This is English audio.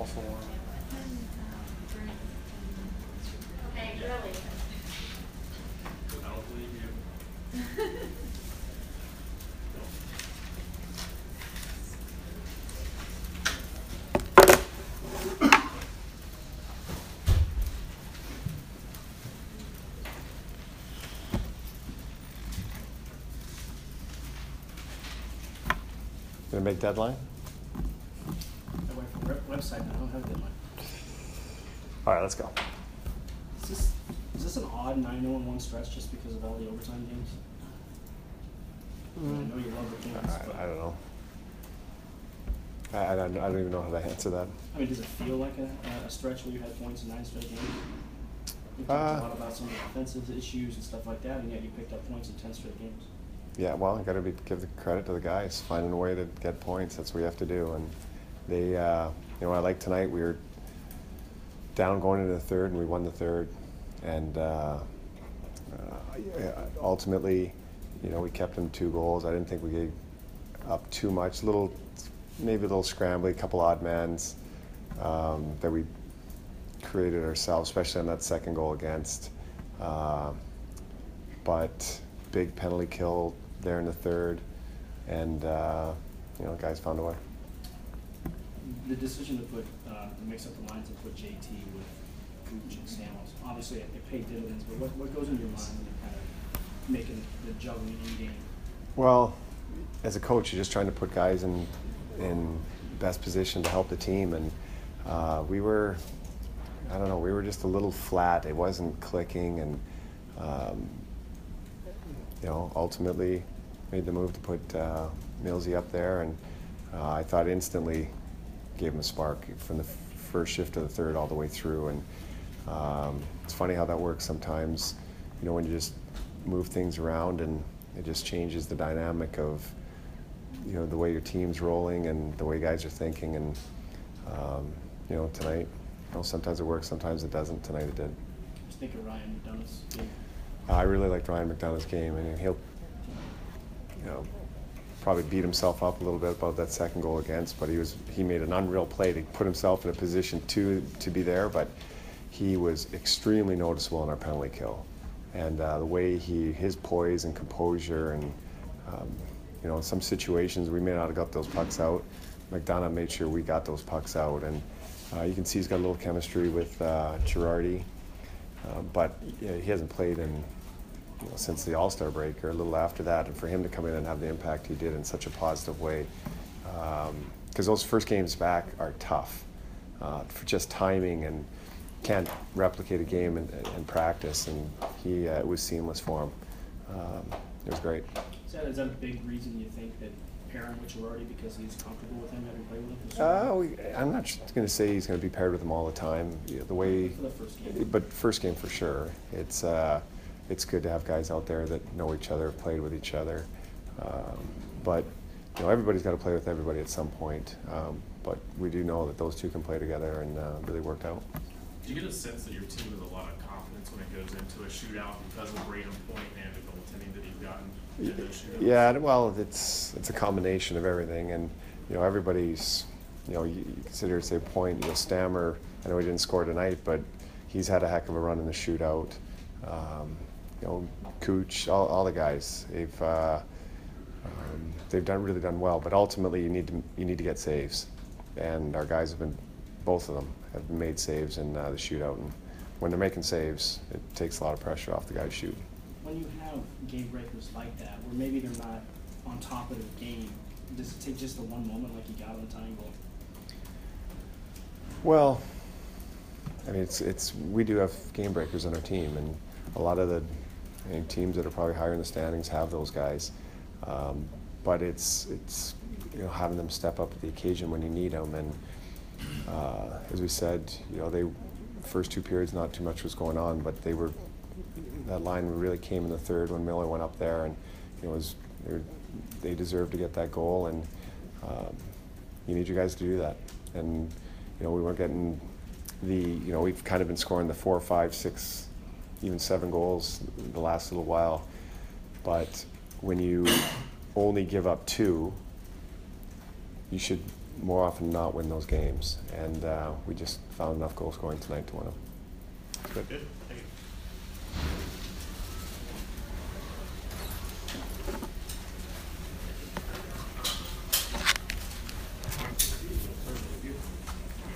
also warm. Hey, really? I don't believe you. Gonna make deadline? I went from website and I don't have a deadline. All right, let's go. Is this an odd 9-0-1 stretch just because of all the overtime games? I know you love the games, but I don't know. I don't even know how to answer that. I mean, does it feel like a stretch where you had points in 9 straight games? We talked a lot about some of the offensive issues and stuff like that, and yet you picked up points in 10 straight games. Yeah, well, I got to give the credit to the guys, finding a way to get points. That's what we have to do. And they, you know, I like tonight. We were down going into the third, and we won the third. And ultimately, you know, we kept them 2 goals. I didn't think we gave up too much. Maybe a little scrambly, a couple odd mans that we created ourselves, especially on that second goal against. But big penalty kill there in the third, and you know, guys found a way. The decision to put to mix up the lines and put JT with Cooch and Stamos, obviously it paid dividends. But what goes in your mind when you're kind of making the juggling in game? Well, as a coach, you're just trying to put guys in best position to help the team, and we were just a little flat. It wasn't clicking, and you know, ultimately made the move to put Millsy up there, and I thought instantly gave him a spark from the first shift to the third all the way through. And it's funny how that works sometimes, you know, when you just move things around, and it just changes the dynamic of, you know, the way your team's rolling and the way guys are thinking. And you know, tonight, you know, sometimes it works, sometimes it doesn't. Tonight it did. Just think of Ryan McDonough's game. I really liked Ryan McDonough's game, and he'll, you know, probably beat himself up a little bit about that second goal against, but he made an unreal play to put himself in a position to be there. But he was extremely noticeable in our penalty kill, and the way his poise and composure, and you know, in some situations we may not have got those pucks out. McDonough made sure we got those pucks out, and you can see he's got a little chemistry with Girardi. But you know, he hasn't played since the All-Star break or a little after that, and for him to come in and have the impact he did in such a positive way, because those first games back are tough for just timing, and can't replicate a game in practice, and it was seamless for him. It was great. Is that a big reason you think that pairing with Girardi, because he's comfortable with him, having played with him? I'm not going to say he's going to be paired with him all the time. You know, the way, for the first game. But first game for sure. It's good to have guys out there that know each other, have played with each other. But you know, everybody's got to play with everybody at some point. But we do know that those two can play together, and really worked out. Do you get a sense that your team has a lot of confidence when it goes into a shootout because of Braden Point and the goaltending that you've gotten in those shootouts? Yeah, well, it's a combination of everything, and you know, everybody's, you know, you consider, say, Point, you know, Stammer. I know he didn't score tonight, but he's had a heck of a run in the shootout. You know, Cooch, all the guys, they've really done well. But ultimately, you need to get saves, and our guys have been, both of them have made saves in the shootout. And when they're making saves, it takes a lot of pressure off the guys shooting. When you have game breakers like that, where maybe they're not on top of the game, does it take just the one moment like you got on the tying goal? Well, I mean, we do have game breakers on our team, and a lot of the teams that are probably higher in the standings have those guys. But it's you know, having them step up at the occasion when you need them. And as we said, you know, the first 2 periods, not too much was going on, but that line really came in the third when Miller went up there, and you know, they deserved to get that goal, and you need your guys to do that. And you know, we weren't getting you know, we've kind of been scoring the 4, 5, 6, even 7 goals the last little while, but when you only give up 2, you should more often than not win those games. And we just found enough goal scoring tonight to win them. It's good. Good, thank you.